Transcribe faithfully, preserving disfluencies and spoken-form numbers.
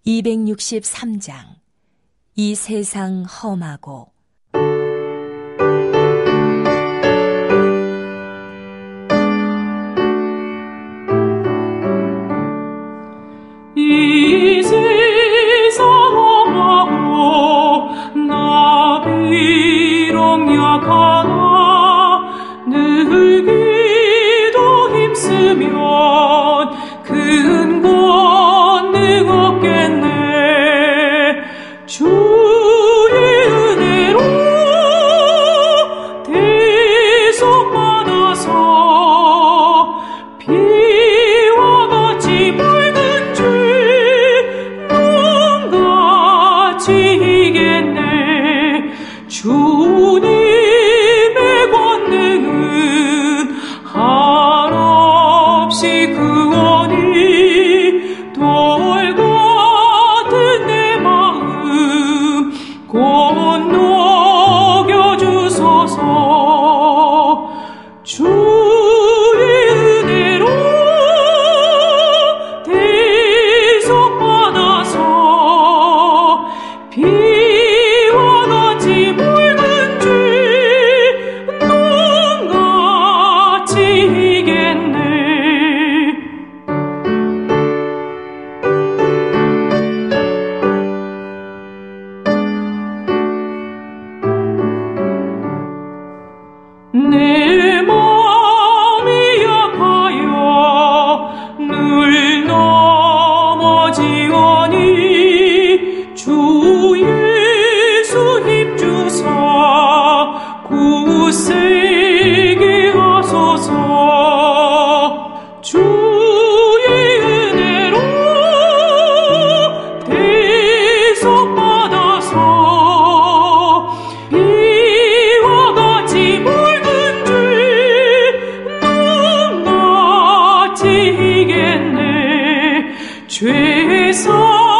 이백육십삼 장. 이 세상 험하고. 이 세상 험하고 나 비록 약하나 늘 기도 힘쓰면 큰 권능 얻겠네. 주의 은혜로 대속받아서 피와 같이 맑은 주 눈같이 이겠네. 주님의 권능은 한없이 구원이 돌 같은 내 마음 곧 녹여주소서. 주의 은혜로 대속받아서 피와 같이 맑은 주 눈같이 이겠네. 내 마음이 약하여 늘 넘어지오니 주 예수 힘주사 굳세게 하소서. 주의 은혜로 대속받아서 피와 같이 맑은 주 눈같이 이겠네. 죄사